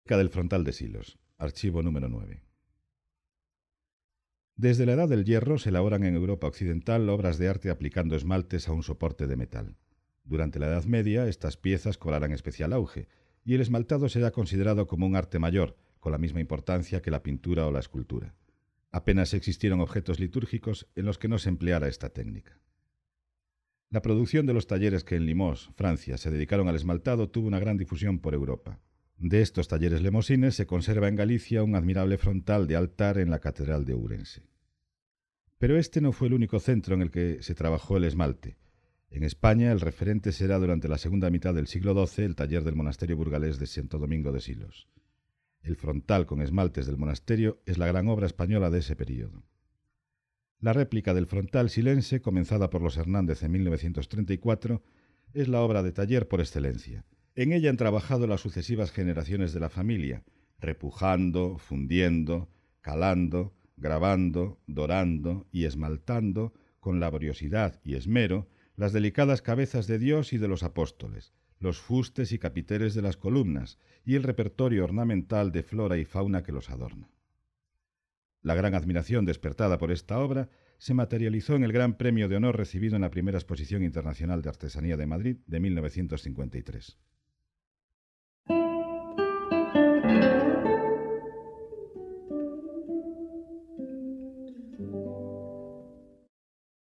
Réplica del frontal de Silos, archivo número 9. Desde la Edad del Hierro se elaboran en Europa occidental obras de arte aplicando esmaltes a un soporte de metal. Durante la Edad Media, estas piezas cobrarán especial auge, y el esmaltado será considerado como un arte mayor, con la misma importancia que la pintura o la escultura. Apenas existieron objetos litúrgicos en los que no se empleara esta técnica. La producción de los talleres que en Limoges, Francia, se dedicaron al esmaltado tuvo una gran difusión por Europa. De estos talleres lemosines se conserva en Galicia un admirable frontal de altar en la Catedral de Ourense. Pero este no fue el único centro en el que se trabajó el esmalte. En España el referente será durante la segunda mitad del siglo XII el taller del monasterio burgalés de Santo Domingo de Silos. El frontal con esmaltes del monasterio es la gran obra española de ese período. La réplica del frontal silense, comenzada por los Hernández en 1934, es la obra de taller por excelencia. En ella han trabajado las sucesivas generaciones de la familia, repujando, fundiendo, calando, grabando, dorando y esmaltando, con laboriosidad y esmero, las delicadas cabezas de Dios y de los apóstoles, los fustes y capiteles de las columnas y el repertorio ornamental de flora y fauna que los adorna. La gran admiración despertada por esta obra se materializó en el Gran Premio de Honor recibido en la primera Exposición Internacional de Artesanía de Madrid de 1953.